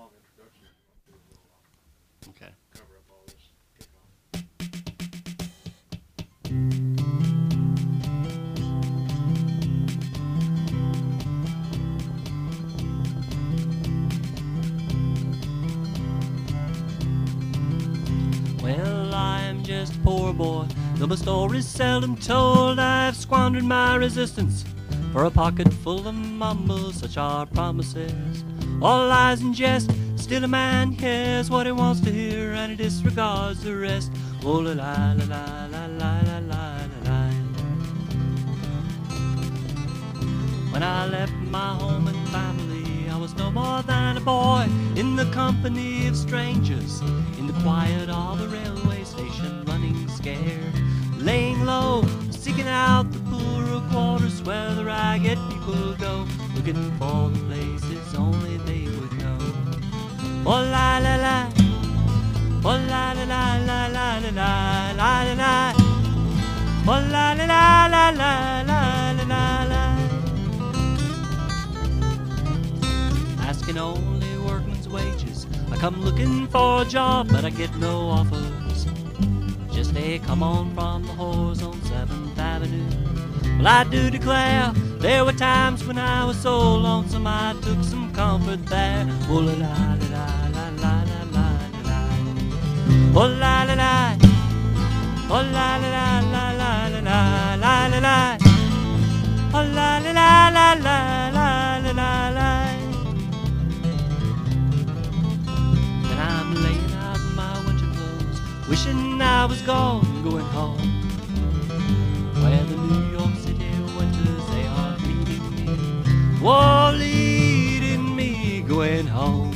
Okay. Well, I am just a poor boy, though my story's seldom told. I've squandered my resistance for a pocket full of mumbles. Such are promises, all lies and jest. Still a man hears what he wants to hear, and he disregards the rest. Oh la la la la la la la la la. When I left my home and family, I was no more than a boy in the company of strangers, in the quiet of the railway station, running scared, laying low, seeking out the poorer quarters where the ragged people go, looking for the places only they would know. Oh la la la, oh la la la la la la la la la, oh la la la la la la la la. Asking only workman's wages, I come looking for a job, but I get no offers. Just a come on from the whores on 7th Avenue. Well, I do declare, there were times when I was so lonesome I took some comfort there. Oh la la la la la la la la. Oh la la la. Oh la la la la la la la la la. Oh la la la la la la la la la. And I'm laying out in my winter clothes, wishing I was gone, going home, where the New York City winters, they are leading me, oh, leading me, going home.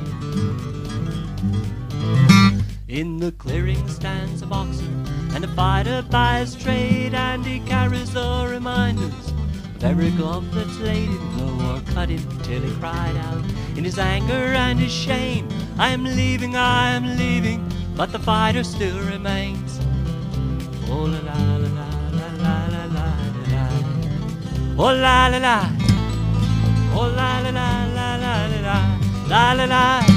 In the clearing stands a boxer and a fighter by his trade, and he carries the reminders of every glove that's laid in low or cut him till he cried out in his anger and his shame, I am leaving, but the fighter still remains. Oh la la la la la la la la. Oh la la la. Oh la la la la la la la la la.